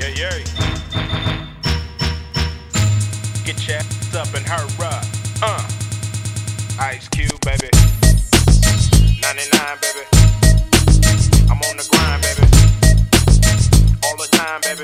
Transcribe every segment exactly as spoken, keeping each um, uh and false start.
Yeah, yeah. Get your ass up and hurry up. Uh. Ice Cube, baby. ninety-nine, baby. I'm on the grind, baby. All the time, baby.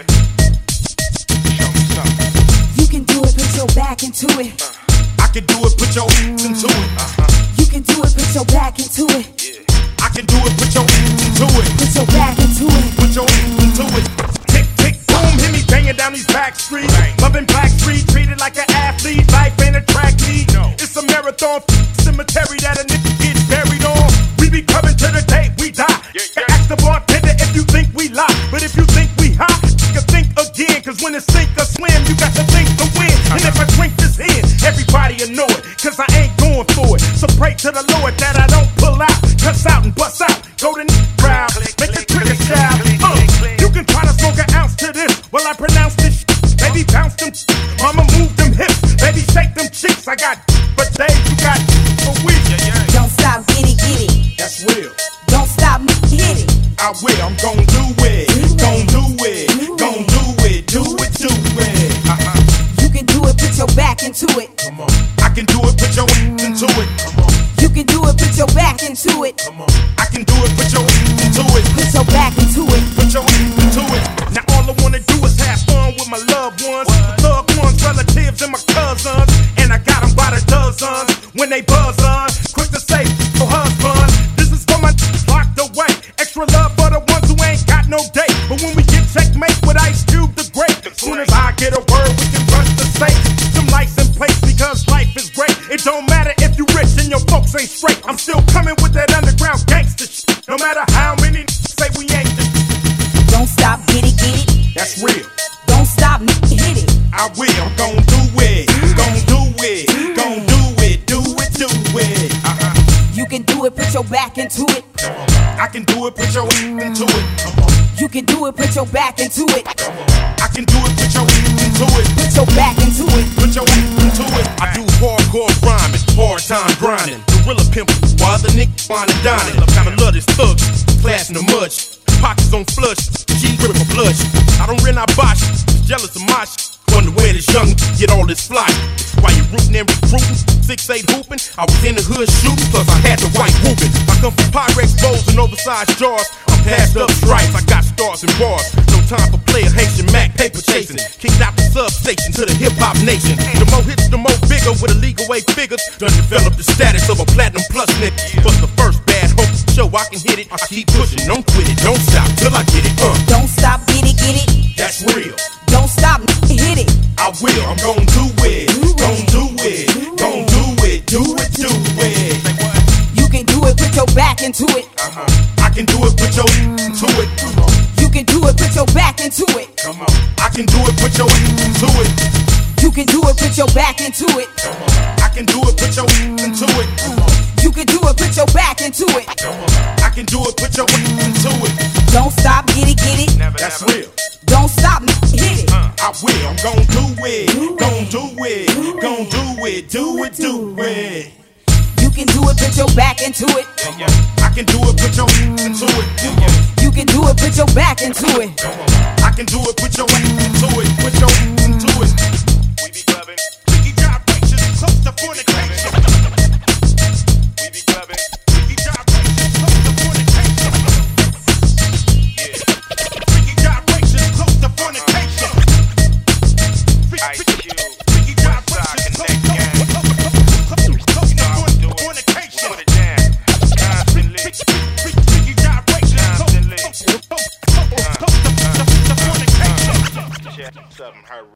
Show me something. You can do it, put your back into it. Uh. I can do it, put your hands into it. Uh-huh. You can do it, put your back into it. Yeah. I can do it, put your hands into it. Put your back into it. Put your hands into it. Tick, tick, boom, hit me banging down these back streets. Bang. Loving Black Street, treated like an athlete. Life ain't a track meet. No. It's a marathon cemetery that a nigga gets buried on. We be coming to the day we die. Yeah, You yeah. ask the bartender if you think we lie. But if you think we hot, you can think again. Cause when it's sink or swim, you got to think to win. And if I drink this in, everybody will know it. Cause I ain't going for it. So pray to the Lord that I don't pull out. Cuss out and bust out. Go to the crowd. Make the trigger shout. Uh, you can try to smoke an ounce to this. Well, I pronounce this shit. Baby, bounce them. Mama, move them hips. Baby, shake them cheeks. I got but days you got for weeks. Yeah, yeah. Don't stop, get it, get it. That's real. Don't stop, hit it. I will. I'm gon' do it. Gon' do it. Gon' do it. Do it. Do it. Uh-huh. You can do it, put your back into it. Come on. I can do it. Put your hands into it. Come on. You can do it, put your back into it. Come on. I can do it. Put your hands into it. Put your back into it. Put your hands into it. Now all I wanna do is have fun with my loved ones, thug ones, relatives, and my cousins. And I got them by the dozens when they buzz on. Quick to say, your husband. This is for my locked away. Extra love for the ones who ain't got no date. But when we get checkmate with Ice Cube the Great, soon as I get a word, we can rush the safe. Some lights in place because life is great. It don't matter if you rich and your folks ain't straight. I'm still coming with that underground gangster shit. No matter how many say we ain't the Don't stop, get it, get it. that's real. Don't stop, hit it. I will, I'm gon' do it, gon' do it, gon' do it, do it, do it. Uh-huh. You can do it, put your back into it. I can do it, put your hands into it. You can do it, put your back into it. I can do it, put your hands into it. Put your back into it. Put your hands into it. I do hardcore rhyming, hard time grinding. Gorilla pimp, while the niggas fine and dining. Kinda love this thug, class in the mud. Pockets on flush, G grip for blush. I don't rent, I botch, jealous of my shit. Wonder where this young get all this fly. While you rootin' and recruitin', six eight hoopin', I was in the hood shootin', plus I had the white whoopin'. I come from Pyrex bowls and oversized jars. I'm passed up stripes, I got stars and bars. No time for player, Haitian Mac, paper chasing. Kicked out the substation to the hip hop nation. The more hits, the more bigger with illegal way figures. Done developed the status of a platinum plus nigga. But the first bad hope show I can hit it. I keep pushing, don't quit it, don't stop till I get it. Uh, Don't stop, get it, get it. that's real. Don't stop, hit it. I will, I'm gon' do it, gon' do it, gon' do it, do it, do it. You can do it, put your back into it. Uh-huh. I can do it, put your into it. You can do it, put your back into it. Come on. I can do it, put your into it. You can do it, put your back into it. I can do it, put your into it. You can do it, put your back into it. I can do it, put your into it. Don't stop, get it, get it. Never, That's never. real. Don't stop, hit it. I will, I'm gon' do it, gon' do it, gon' do it, do it, do it. You can do it, put your back into it. I can do it, put your into it. You can do it, put your back into it. I can do it, put your into it, put your into it. We be clubbing. Freaky gyrations, close to fornication. We be clubbing. Freaky gyrations, close to fornication. Yeah. Freaky gyrations, close to fornication. Ice Cube. Freaky Westside gyrations, Connect close gang. to You know how we do it. fornication. Put it down. Constantly. Freaky gyrations, close Constantly. to fornication. Check something. Her